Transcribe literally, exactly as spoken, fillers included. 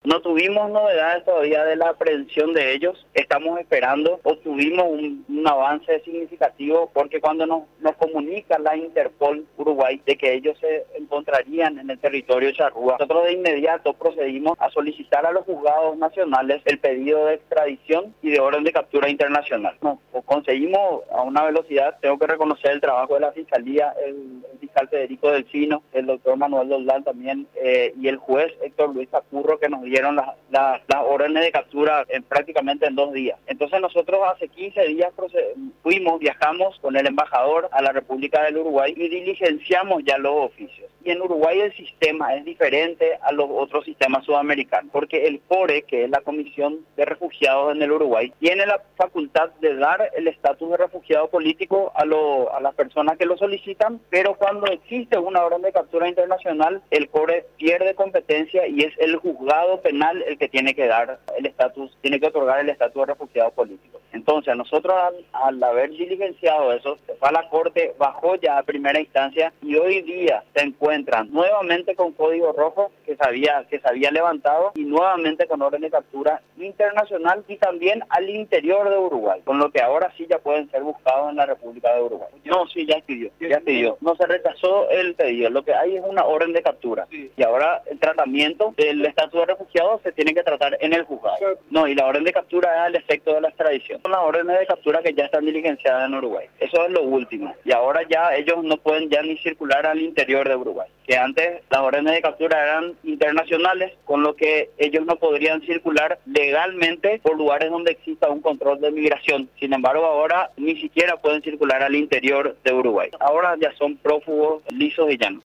No tuvimos novedades todavía de la aprehensión de ellos. Estamos esperando, obtuvimos un, un avance significativo porque cuando nos, nos comunica la Interpol Uruguay de que ellos se encontrarían en el territorio charrúa, nosotros de inmediato procedimos a solicitar a los juzgados nacionales el pedido de extradición y de orden de captura internacional. Nos conseguimos a una velocidad, tengo que reconocer el trabajo de la Fiscalía, el, el fiscal Federico Delfino, el doctor Manuel Doldán también, eh, y el juez Héctor Luis Capurro, que nos dieron las la, la órdenes de captura en, prácticamente en dos días. Entonces nosotros hace quince días fuimos, viajamos con el embajador a la República del Uruguay y diligenciamos ya los oficios. Y en Uruguay el sistema es diferente a los otros sistemas sudamericanos, porque el CORE, que es la Comisión de Refugiados en el Uruguay, tiene la facultad de dar el estatus de refugiado político a, lo, a las personas que lo solicitan, pero cuando existe una orden de captura internacional, el CORE pierde competencia y es el juzgado penal el que tiene que dar el estatus, tiene que otorgar el estatus de refugiado político. Entonces, nosotros al, al haber diligenciado eso, se fue a la Corte, bajó ya a primera instancia y hoy día se encuentran nuevamente con código rojo que se había, que se había levantado y nuevamente con orden de captura internacional y también al interior de Uruguay, con lo que ahora sí ya pueden ser buscados en la República de Uruguay. No, sí, ya pidió, ya pidió. No se rechazó el pedido, lo que hay es una orden de captura y ahora el tratamiento del estatus de refugiado se tiene que tratar en el juzgado. No, y la orden de captura es al efecto de la extradición. Son las órdenes de captura que ya están diligenciadas en Uruguay. Eso es lo último. Y ahora ya ellos no pueden ya ni circular al interior de Uruguay. Que antes las órdenes de captura eran internacionales, con lo que ellos no podrían circular legalmente por lugares donde exista un control de migración. Sin embargo, ahora ni siquiera pueden circular al interior de Uruguay. Ahora ya son prófugos lisos y llanos.